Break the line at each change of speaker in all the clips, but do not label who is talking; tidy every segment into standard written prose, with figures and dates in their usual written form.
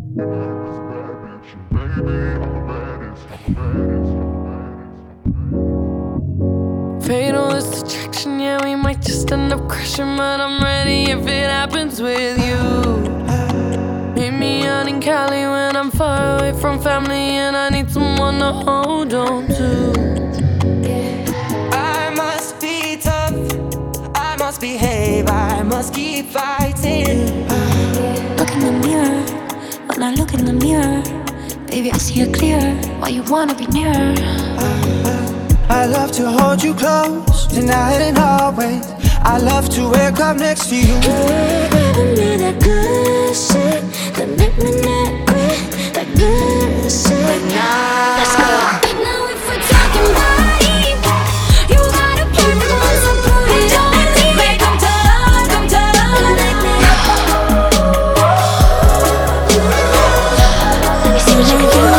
Fatal is attraction, yeah, we might just end up crashing, but I'm ready if it happens with you. Meet me out in Cali when I'm far away from family and I need someone to hold on to.
I must be tough, I must behave, I must keep fighting.
Look in the mirror, when I look in the mirror, baby, I see it clear, why you wanna be near.
I love to hold you close, tonight and always. I love to wake up next to you.
Giving me that good shit, that make me not quit, that good shit.
But now,
let's go. Now if we're talking body, you got a perfect one, so put it on me.
make them turn, come turn.
Let me see what you can do.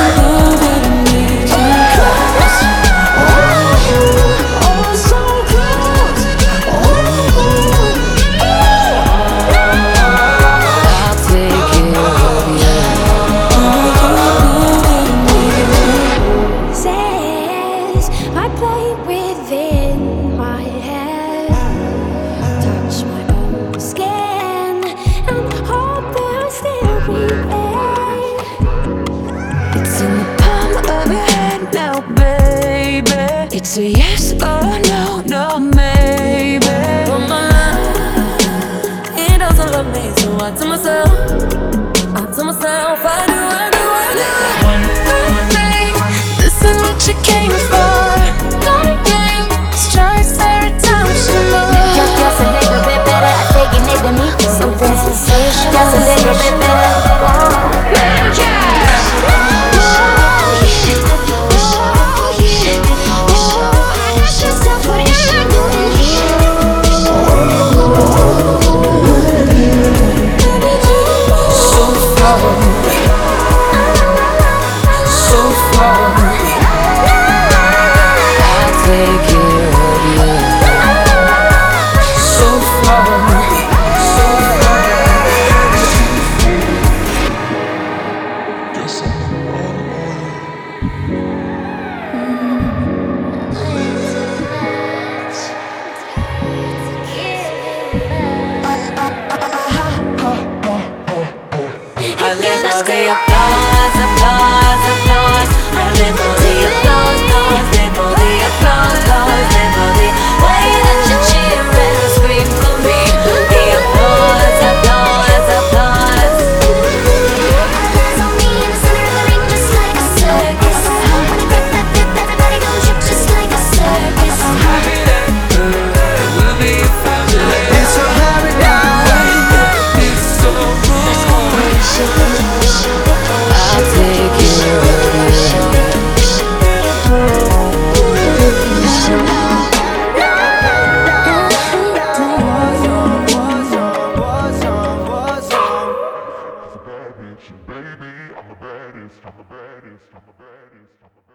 I play within my head, touch my own skin, and hope that I still remain.
It's in the palm of your hand now, baby. It's a yes or no, no, maybe. But my love, he doesn't love me, so I tell myself, I do. One thing, this is what you came for. Not a game, let's try every time she moves.
Just a little bit better, I think you need to meet something sensational. Just a little bit better.
I live for the applause, applause, applause. I live for the applause, live for the applause, live for the way that you cheer and scream for me. The applause, applause, applause.
Eyes on me in the center of the ring, just like a circus. When I grip that dip, everybody goes shook, just like a circus.
We'll be a family. It's so happy now. It's so good.
I'll take care of
Baby, I'm the baddest, I'm the baddest, I'm the baddest, I'm the baddest.